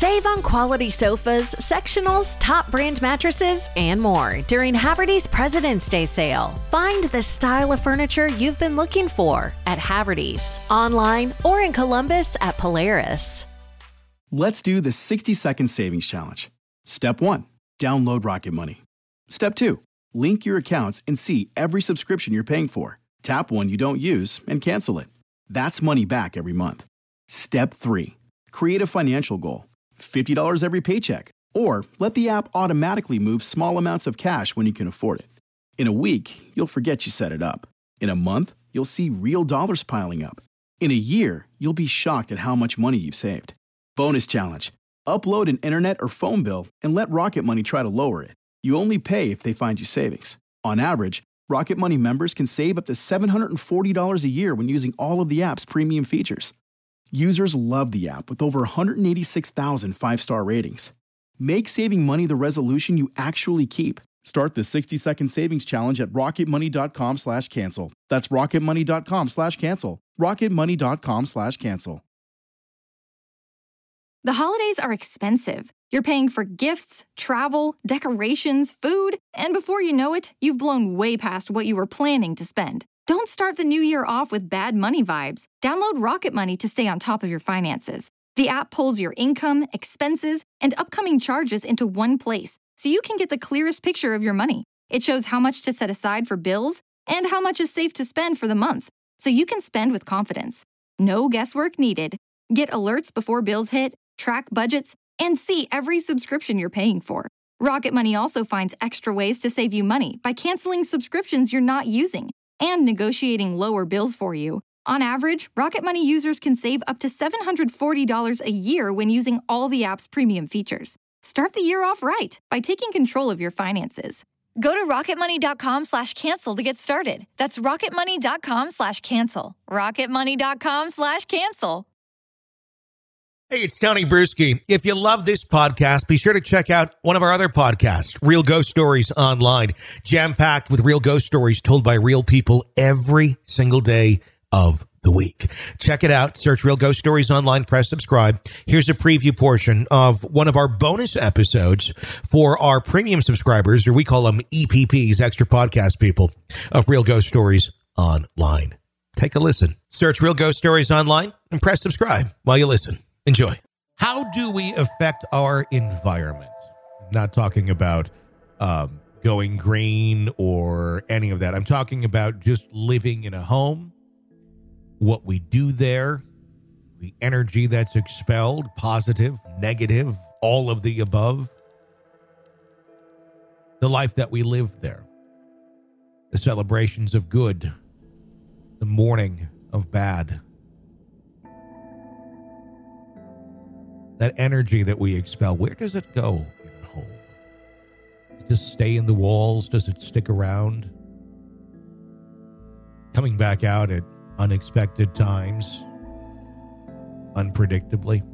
Save on quality sofas, sectionals, top brand mattresses, and more during Haverty's President's Day sale. Find the style of furniture you've been looking for at Haverty's, online or in Columbus at Polaris. Let's do the 60-second savings challenge. Step 1, download Rocket Money. Step 2, link your accounts and see every subscription you're paying for. Tap one you don't use and cancel it. That's money back every month. Step 3, create a financial goal. $50 every paycheck. Or let the app automatically move small amounts of cash when you can afford it. In a week, you'll forget you set it up. In a month, you'll see real dollars piling up. In a year, you'll be shocked at how much money you've saved. Bonus challenge. Upload an internet or phone bill and let Rocket Money try to lower it. You only pay if they find you savings. On average, Rocket Money members can save up to $740 a year when using all of the app's premium features. Users love the app with over 186,000 five-star ratings. Make saving money the resolution you actually keep. Start the 60-second savings challenge at rocketmoney.com/cancel. That's rocketmoney.com/cancel. rocketmoney.com/cancel. The holidays are expensive. You're paying for gifts, travel, decorations, food, and before you know it, you've blown way past what you were planning to spend. Don't start the new year off with bad money vibes. Download Rocket Money to stay on top of your finances. The app pulls your income, expenses, and upcoming charges into one place, so you can get the clearest picture of your money. It shows how much to set aside for bills and how much is safe to spend for the month, so you can spend with confidence. No guesswork needed. Get alerts before bills hit, track budgets, and see every subscription you're paying for. Rocket Money also finds extra ways to save you money by canceling subscriptions you're not using and negotiating lower bills for you. On average, Rocket Money users can save up to $740 a year when using all the app's premium features. Start the year off right by taking control of your finances. Go to rocketmoney.com/cancel to get started. That's rocketmoney.com/cancel. rocketmoney.com/cancel. Hey, it's Tony Bruschi. If you love this podcast, be sure to check out one of our other podcasts, Real Ghost Stories Online, jam-packed with real ghost stories told by real people every single day of the week. Check it out. Search Real Ghost Stories Online. Press subscribe. Here's a preview portion of one of our bonus episodes for our premium subscribers, or we call them EPPs, extra podcast people, of Real Ghost Stories Online. Take a listen. Search Real Ghost Stories Online and press subscribe while you listen. Enjoy. How do we affect our environment? I'm not talking about going green or any of that. I'm talking about just living in a home, what we do there, the energy that's expelled, positive, negative, all of the above, the life that we live there, the celebrations of good, the mourning of bad. That energy that we expel, where does it go in a home? Does it just stay in the walls? Does it stick around? Coming back out at unexpected times, unpredictably.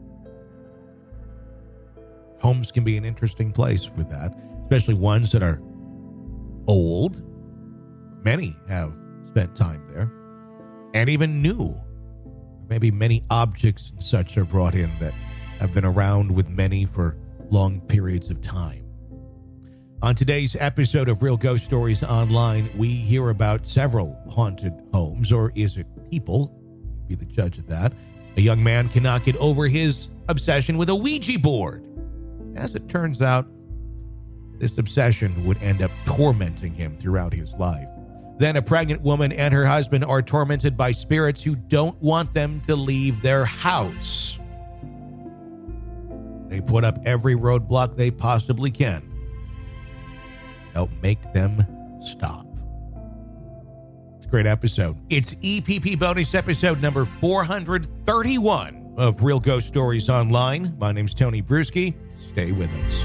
Homes can be an interesting place with that, especially ones that are old. Many have spent time there, and even new. Maybe many objects and such are brought in that have been around with many for long periods of time. On today's episode of Real Ghost Stories Online, we hear about several haunted homes, or is it people? Be the judge of that. A young man cannot get over his obsession with a Ouija board. As it turns out, this obsession would end up tormenting him throughout his life. Then a pregnant woman and her husband are tormented by spirits who don't want them to leave their house. They put up every roadblock they possibly can to help make them stop. It's a great episode. It's EPP bonus episode number 431 of Real Ghost Stories Online. My name's Tony Bruschi. Stay with us.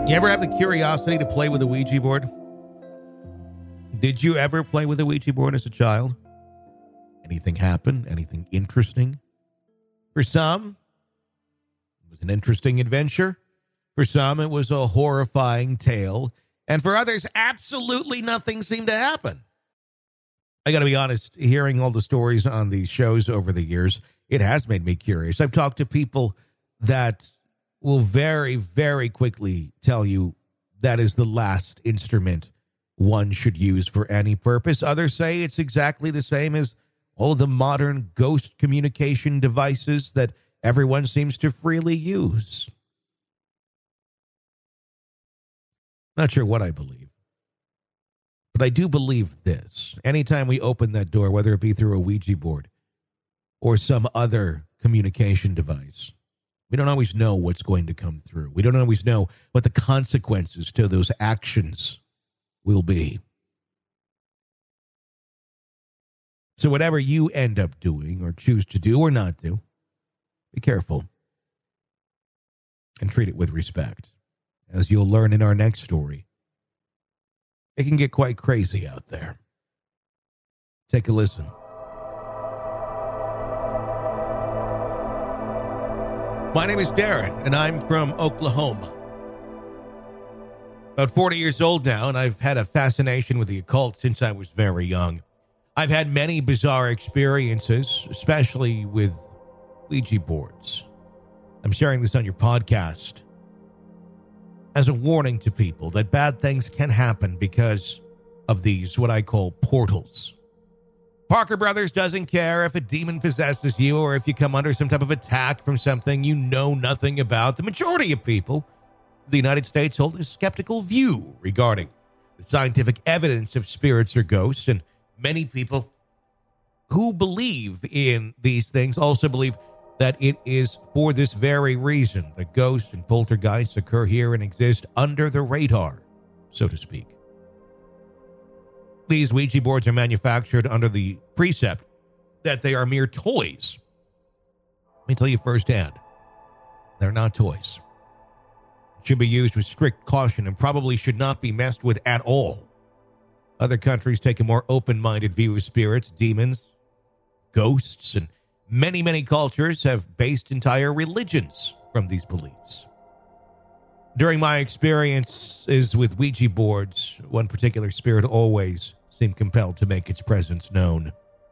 You ever have the curiosity to play with a Ouija board? Did you ever play with a Ouija board as a child? Anything happen? Anything interesting? For some, it was an interesting adventure. For some, it was a horrifying tale. And for others, absolutely nothing seemed to happen. I got to be honest, hearing all the stories on these shows over the years, it has made me curious. I've talked to people that will very, very quickly tell you that is the last instrument one should use for any purpose. Others say it's exactly the same as all of the modern ghost communication devices that everyone seems to freely use. Not sure what I believe, but I do believe this. Anytime we open that door, whether it be through a Ouija board or some other communication device, we don't always know what's going to come through. We don't always know what the consequences to those actions will be. So whatever you end up doing or choose to do or not do, be careful and treat it with respect. As you'll learn in our next story, it can get quite crazy out there. Take a listen. My name is Darren, and I'm from Oklahoma. About 40 years old now, and I've had a fascination with the occult since I was very young. I've had many bizarre experiences, especially with Ouija boards. I'm sharing this on your podcast as a warning to people that bad things can happen because of these, what I call portals. Parker Brothers doesn't care if a demon possesses you or if you come under some type of attack from something you know nothing about. The majority of people in the United States hold a skeptical view regarding the scientific evidence of spirits or ghosts, and many people who believe in these things also believe that it is for this very reason that ghosts and poltergeists occur here and exist under the radar, so to speak. These Ouija boards are manufactured under the precept that they are mere toys. Let me tell you firsthand, they're not toys. Should be used with strict caution and probably should not be messed with at all. Other countries take a more open-minded view of spirits, demons, ghosts, and many, many cultures have based entire religions from these beliefs. During my experiences with Ouija boards, one particular spirit always seemed compelled to make its presence known.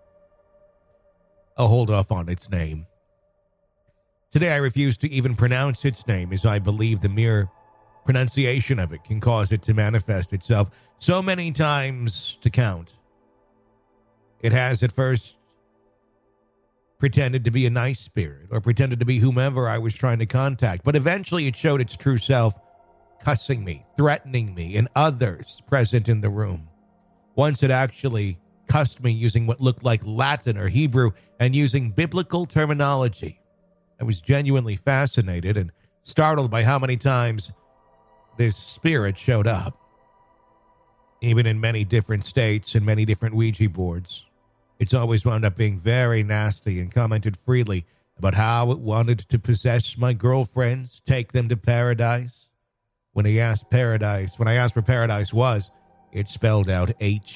I'll hold off on its name. Today I refuse to even pronounce its name, as I believe the mere pronunciation of it can cause it to manifest itself so many times to count. It has at first pretended to be a nice spirit or pretended to be whomever I was trying to contact, but eventually it showed its true self, cussing me, threatening me, and others present in the room. Once it actually cussed me using what looked like Latin or Hebrew and using biblical terminology. I was genuinely fascinated and startled by how many times this spirit showed up, even in many different states and many different Ouija boards. It's always wound up being very nasty and commented freely about how it wanted to possess my girlfriends, take them to paradise. When I asked where paradise was, it spelled out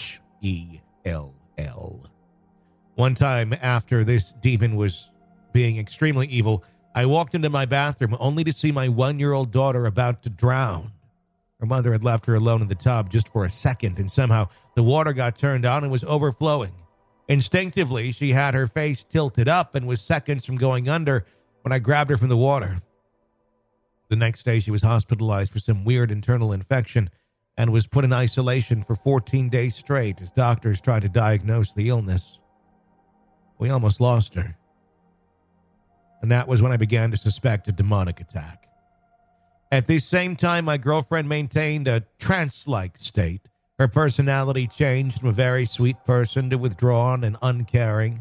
H-E-L-L. One time after this demon was being extremely evil, I walked into my bathroom only to see my 1-year-old daughter about to drown. Her mother had left her alone in the tub just for a second, and somehow the water got turned on and was overflowing. Instinctively, she had her face tilted up and was seconds from going under when I grabbed her from the water. The next day, she was hospitalized for some weird internal infection and was put in isolation for 14 days straight as doctors tried to diagnose the illness. We almost lost her. And that was when I began to suspect a demonic attack. At the same time, my girlfriend maintained a trance-like state. Her personality changed from a very sweet person to withdrawn and uncaring.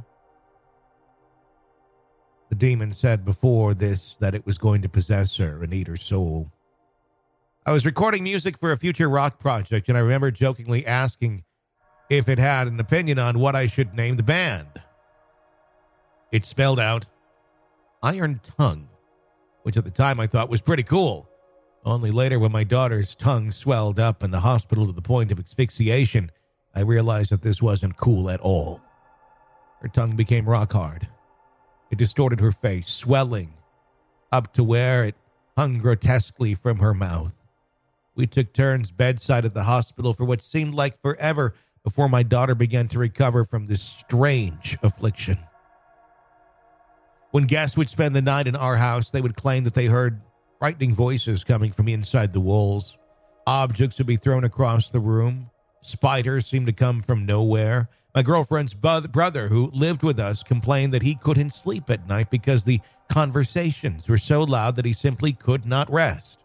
The demon said before this that it was going to possess her and eat her soul. I was recording music for a future rock project, and I remember jokingly asking if it had an opinion on what I should name the band. It spelled out Iron Tongue, which at the time I thought was pretty cool. Only later, when my daughter's tongue swelled up in the hospital to the point of asphyxiation, I realized that this wasn't cool at all. Her tongue became rock hard. It distorted her face, swelling up to where it hung grotesquely from her mouth. We took turns bedside at the hospital for what seemed like forever before my daughter began to recover from this strange affliction. When guests would spend the night in our house, they would claim that they heard frightening voices coming from inside the walls. Objects would be thrown across the room. Spiders seemed to come from nowhere. My girlfriend's brother, who lived with us, complained that he couldn't sleep at night because the conversations were so loud that he simply could not rest.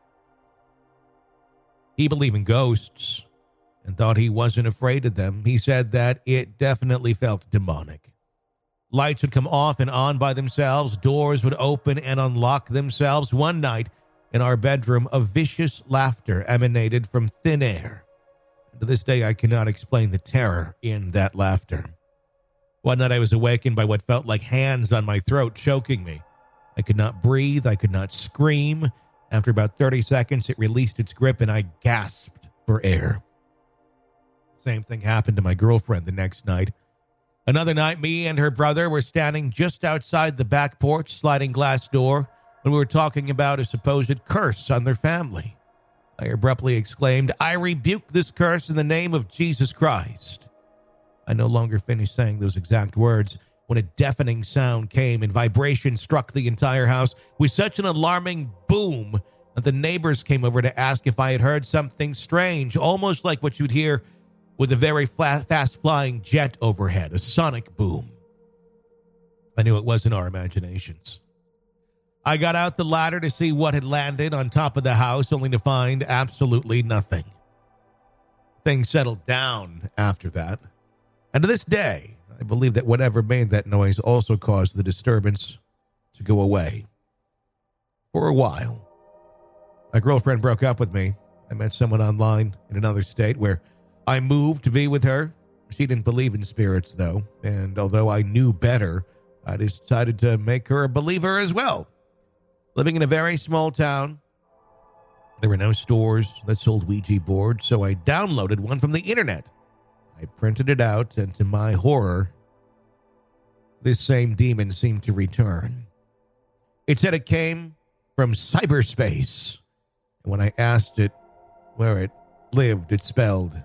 He believed in ghosts and thought he wasn't afraid of them. He said that it definitely felt demonic. Lights would come off and on by themselves. Doors would open and unlock themselves. One night, in our bedroom, a vicious laughter emanated from thin air. To this day, I cannot explain the terror in that laughter. One night, I was awakened by what felt like hands on my throat, choking me. I could not breathe. I could not scream. After about 30 seconds, it released its grip, and I gasped for air. Same thing happened to my girlfriend the next night. Another night, me and her brother were standing just outside the back porch sliding glass door when we were talking about a supposed curse on their family. I abruptly exclaimed, "I rebuke this curse in the name of Jesus Christ." I no longer finished saying those exact words when a deafening sound came and vibration struck the entire house with such an alarming boom that the neighbors came over to ask if I had heard something strange, almost like what you'd hear with a very fast-flying jet overhead, a sonic boom. I knew it wasn't our imaginations. I got out the ladder to see what had landed on top of the house, only to find absolutely nothing. Things settled down after that. And to this day, I believe that whatever made that noise also caused the disturbance to go away. For a while. My girlfriend broke up with me. I met someone online in another state where I moved to be with her. She didn't believe in spirits, though, and although I knew better, I decided to make her a believer as well. Living in a very small town, there were no stores that sold Ouija boards, so I downloaded one from the internet. I printed it out, and to my horror, this same demon seemed to return. It said it came from cyberspace, and when I asked it where it lived, it spelled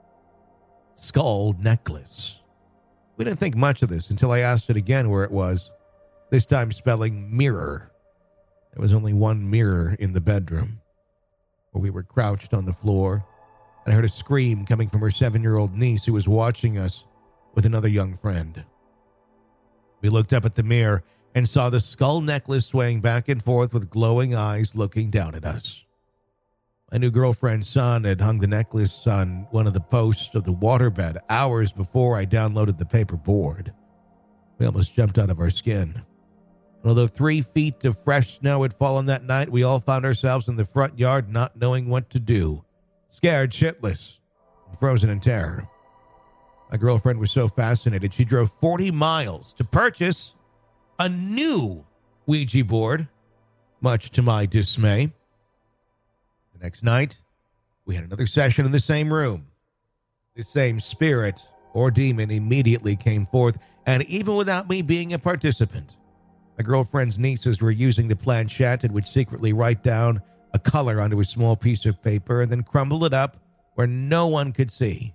skull necklace. We didn't think much of this until I asked it again where it was, this time spelling mirror. There was only one mirror in the bedroom, where we were crouched on the floor, and I heard a scream coming from her 7-year-old niece who was watching us with another young friend. We looked up at the mirror and saw the skull necklace swaying back and forth with glowing eyes looking down at us. My new girlfriend's son had hung the necklace on one of the posts of the waterbed hours before I downloaded the paper board. We almost jumped out of our skin. And although 3 feet of fresh snow had fallen that night, we all found ourselves in the front yard not knowing what to do, scared shitless, and frozen in terror. My girlfriend was so fascinated, she drove 40 miles to purchase a new Ouija board, much to my dismay. The next night, we had another session in the same room. The same spirit or demon immediately came forth, and even without me being a participant, my girlfriend's nieces were using the planchette and would secretly write down a color onto a small piece of paper and then crumble it up where no one could see.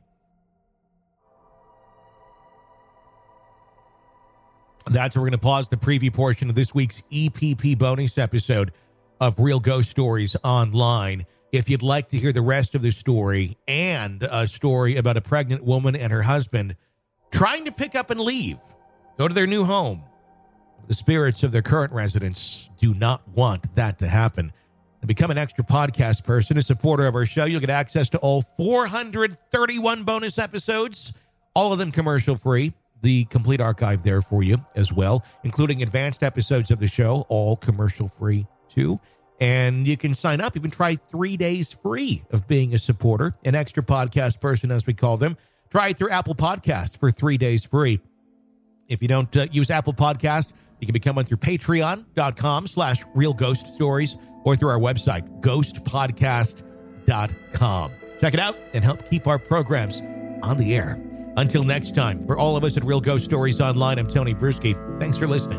That's where we're going to pause the preview portion of this week's EPP bonus episode of Real Ghost Stories Online. If you'd like to hear the rest of the story and a story about a pregnant woman and her husband trying to pick up and leave, go to their new home. The spirits of their current residents do not want that to happen. And become an extra podcast person, a supporter of our show. You'll get access to all 431 bonus episodes, all of them commercial free. The complete archive there for you as well, including advanced episodes of the show, all commercial free too. And you can sign up, even try 3 days free of being a supporter, an extra podcast person, as we call them. Try it through Apple Podcasts for 3 days free. If you don't use Apple Podcast, you can become one through patreon.com/Real Ghost Stories, or through our website, ghostpodcast.com. Check it out and help keep our programs on the air. Until next time, for all of us at Real Ghost Stories Online, I'm Tony Bruschi. Thanks for listening.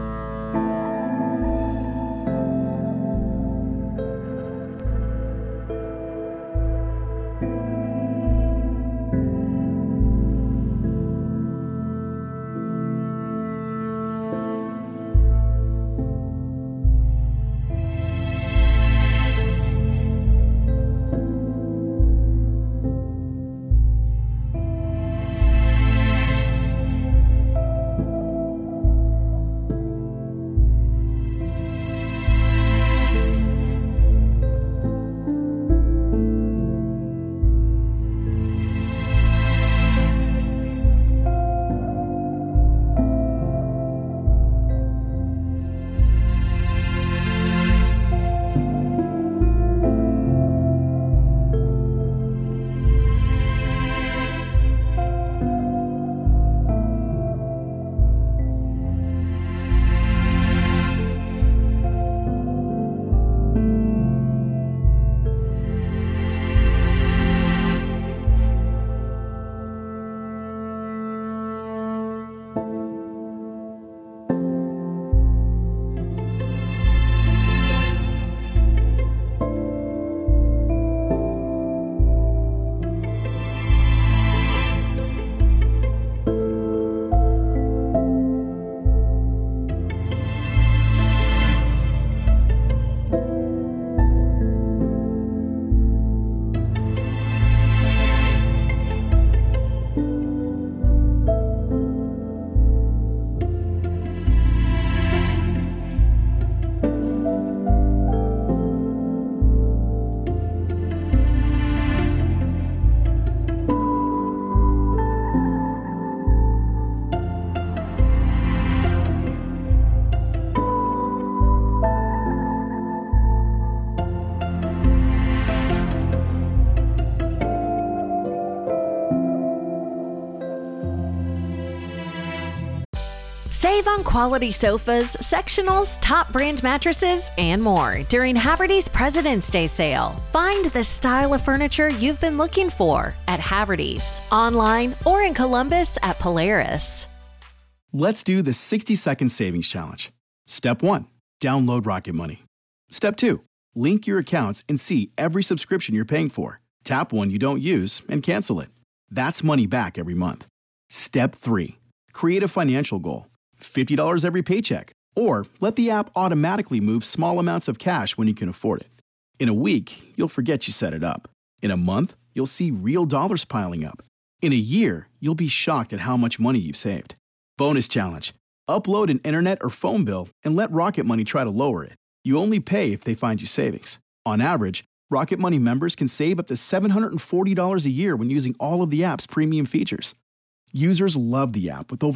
Save on quality sofas, sectionals, top brand mattresses, and more during Haverty's President's Day sale. Find the style of furniture you've been looking for at Haverty's, online or in Columbus at Polaris. Let's do the 60-second savings challenge. Step 1. Download Rocket Money. Step 2. Link your accounts and see every subscription you're paying for. Tap one you don't use and cancel it. That's money back every month. Step 3. Create a financial goal. $50 every paycheck. Or let the app automatically move small amounts of cash when you can afford it. In a week, you'll forget you set it up. In a month, you'll see real dollars piling up. In a year, you'll be shocked at how much money you've saved. Bonus challenge. Upload an internet or phone bill and let Rocket Money try to lower it. You only pay if they find you savings. On average, Rocket Money members can save up to $740 a year when using all of the app's premium features. Users love the app with over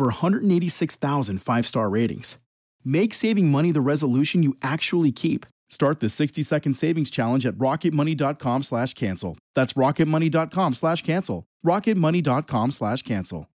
186,000 five-star ratings. Make saving money the resolution you actually keep. Start the 60-second savings challenge at rocketmoney.com/cancel. That's rocketmoney.com/cancel. rocketmoney.com/cancel.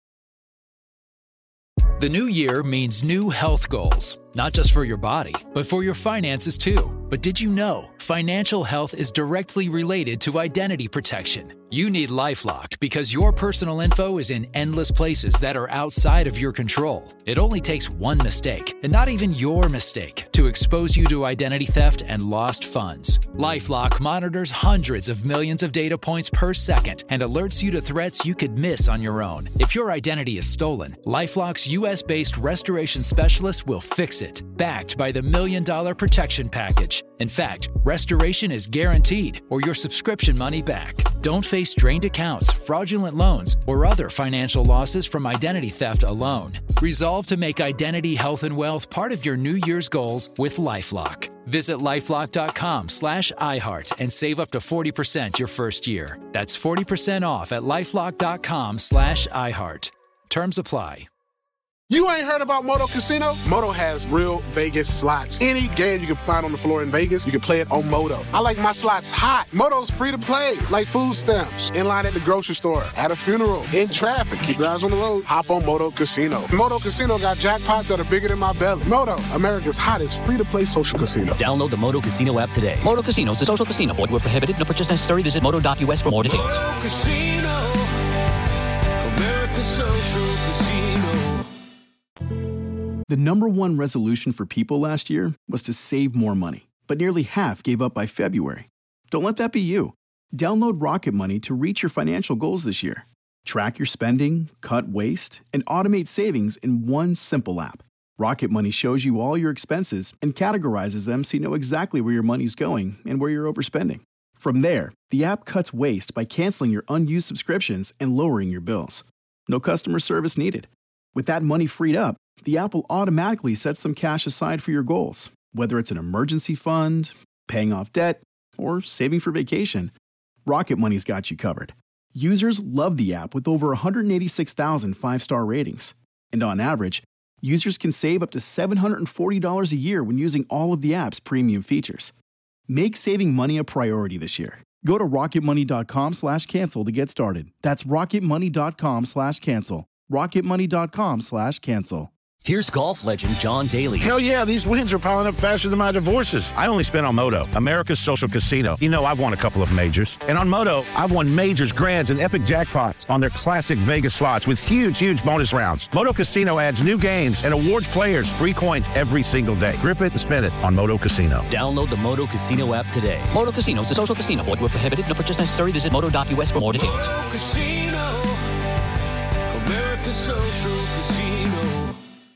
The new year means new health goals, not just for your body, but for your finances too. But did you know financial health is directly related to identity protection? You need LifeLock because your personal info is in endless places that are outside of your control. It only takes one mistake, and not even your mistake, to expose you to identity theft and lost funds. LifeLock monitors hundreds of millions of data points per second and alerts you to threats you could miss on your own. If your identity is stolen, LifeLock's U.S.-based restoration specialist will fix it, backed by the $1 Million Protection Package. In fact, restoration is guaranteed or your subscription money back. Don't face drained accounts, fraudulent loans, or other financial losses from identity theft alone. Resolve to make identity, health, and wealth part of your New Year's goals with LifeLock. Visit LifeLock.com/iHeart and save up to 40% your first year. That's 40% off at LifeLock.com/iHeart. Terms apply. You ain't heard about Moto Casino? Moto has real Vegas slots. Any game you can find on the floor in Vegas, you can play it on Moto. I like my slots hot. Moto's free to play, like food stamps. In line at the grocery store, at a funeral, in traffic. Keep your eyes on the road. Hop on Moto Casino. Moto Casino got jackpots that are bigger than my belly. Moto, America's hottest free-to-play social casino. Download the Moto Casino app today. Moto Casino is a social casino. Void where prohibited. No purchase necessary. Visit moto.us for more details. Moto Casino. America's social casino. The number one resolution for people last year was to save more money, but nearly half gave up by February. Don't let that be you. Download Rocket Money to reach your financial goals this year. Track your spending, cut waste, and automate savings in one simple app. Rocket Money shows you all your expenses and categorizes them so you know exactly where your money's going and where you're overspending. From there, the app cuts waste by canceling your unused subscriptions and lowering your bills. No customer service needed. With that money freed up, the app will automatically set some cash aside for your goals, whether it's an emergency fund, paying off debt, or saving for vacation. Rocket Money's got you covered. Users love the app with over 186,000 five-star ratings. And on average, users can save up to $740 a year when using all of the app's premium features. Make saving money a priority this year. Go to rocketmoney.com/cancel to get started. That's rocketmoney.com/cancel. rocketmoney.com/cancel. Here's golf legend John Daly. Hell yeah, these wins are piling up faster than my divorces. I only spent on Moto, America's social casino. You know I've won a couple of majors. And on Moto, I've won majors, grands, and epic jackpots on their classic Vegas slots with huge bonus rounds. Moto Casino adds new games and awards players free coins every single day. Grip it and spin it on Moto Casino. Download the Moto Casino app today. Moto Casino is a social casino. Void where prohibited. No purchase necessary. Visit moto.us for more details. Moto Casino. America's social casino.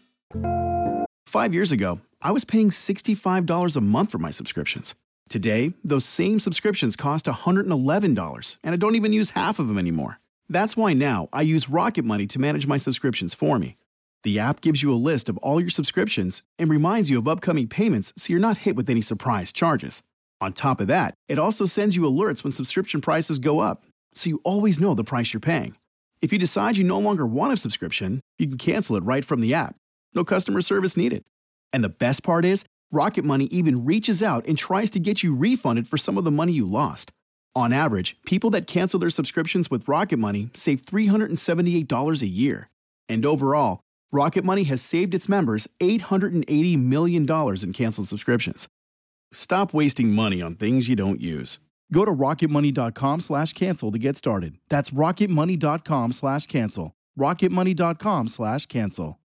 5 years ago, I was paying $65 a month for my subscriptions. Today, those same subscriptions cost $111, and I don't even use half of them anymore. That's why now I use Rocket Money to manage my subscriptions for me. The app gives you a list of all your subscriptions and reminds you of upcoming payments so you're not hit with any surprise charges. On top of that, it also sends you alerts when subscription prices go up, so you always know the price you're paying. If you decide you no longer want a subscription, you can cancel it right from the app. No customer service needed. And the best part is, Rocket Money even reaches out and tries to get you refunded for some of the money you lost. On average, people that cancel their subscriptions with Rocket Money save $378 a year. And overall, Rocket Money has saved its members $880 million in canceled subscriptions. Stop wasting money on things you don't use. Go to rocketmoney.com/cancel to get started. That's rocketmoney.com/cancel. rocketmoney.com/cancel.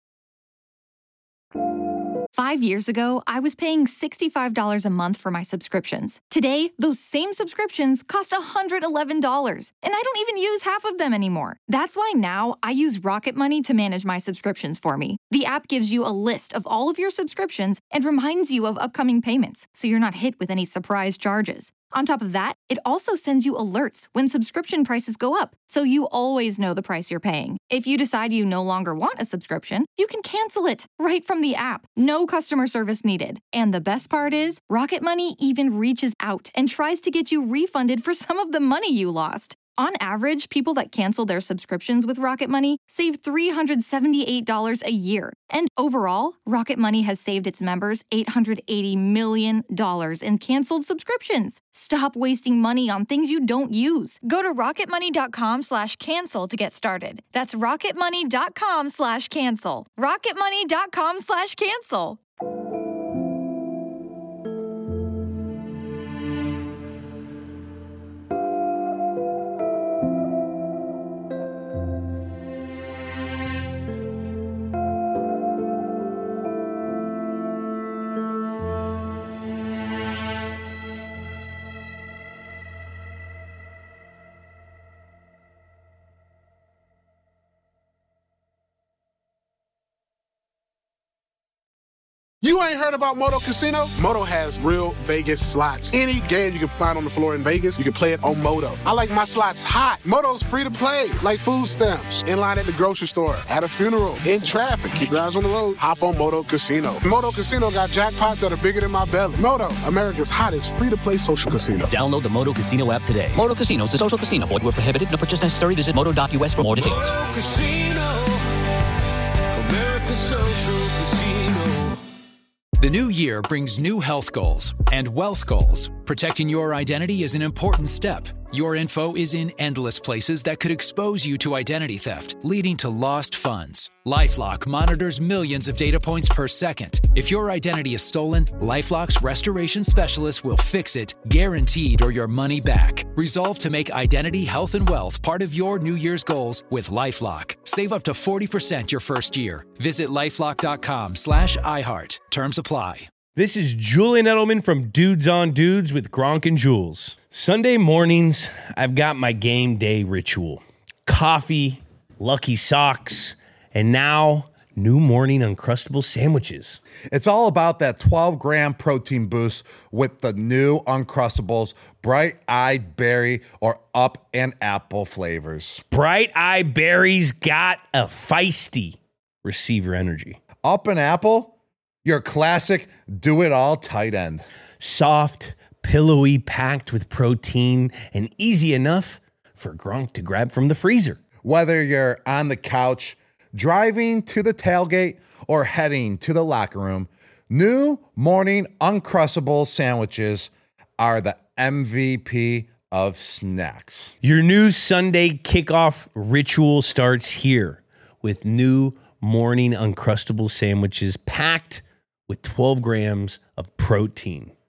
5 years ago, I was paying $65 a month for my subscriptions. Today, those same subscriptions cost $111, and I don't even use half of them anymore. That's why now I use Rocket Money to manage my subscriptions for me. The app gives you a list of all of your subscriptions and reminds you of upcoming payments, so you're not hit with any surprise charges. On top of that, it also sends you alerts when subscription prices go up, so you always know the price you're paying. If you decide you no longer want a subscription, you can cancel it right from the app. No customer service needed. And the best part is, Rocket Money even reaches out and tries to get you refunded for some of the money you lost. On average, people that cancel their subscriptions with Rocket Money save $378 a year. And overall, Rocket Money has saved its members $880 million in canceled subscriptions. Stop wasting money on things you don't use. Go to rocketmoney.com/cancel to get started. That's rocketmoney.com/cancel. rocketmoney.com/cancel. You ain't heard about Moto Casino? Moto has real Vegas slots. Any game you can find on the floor in Vegas, you can play it on Moto. I like my slots hot. Moto's free to play, like food stamps. In line at the grocery store, at a funeral, in traffic. Keep your eyes on the road. Hop on Moto Casino. Moto Casino got jackpots that are bigger than my belly. Moto, America's hottest free-to-play social casino. Download the Moto Casino app today. Moto Casino is a social casino. Void where prohibited. No purchase necessary. Visit moto.us for more details. Moto Casino. America's Social Casino. The new year brings new health goals and wealth goals. Protecting your identity is an important step. Your info is in endless places that could expose you to identity theft, leading to lost funds. LifeLock monitors millions of data points per second. If your identity is stolen, LifeLock's restoration specialist will fix it, guaranteed, or your money back. Resolve to make identity, health, and wealth part of your New Year's goals with LifeLock. Save up to 40% your first year. Visit LifeLock.com/iHeart. Terms apply. This is Julian Edelman from Dudes on Dudes with Gronk and Jules. Sunday mornings, I've got my game day ritual. Coffee, Lucky Socks, and now new morning Uncrustable sandwiches. It's all about that 12-gram protein boost with the new Uncrustables, bright-eyed berry or up and apple flavors. Bright-eyed berries got a feisty receiver energy. Up and apple? Your classic do-it-all tight end. Soft, pillowy, packed with protein, and easy enough for Gronk to grab from the freezer. Whether you're on the couch, driving to the tailgate, or heading to the locker room, new morning Uncrustable sandwiches are the MVP of snacks. Your new Sunday kickoff ritual starts here with new morning Uncrustable sandwiches packed with 12 grams of protein.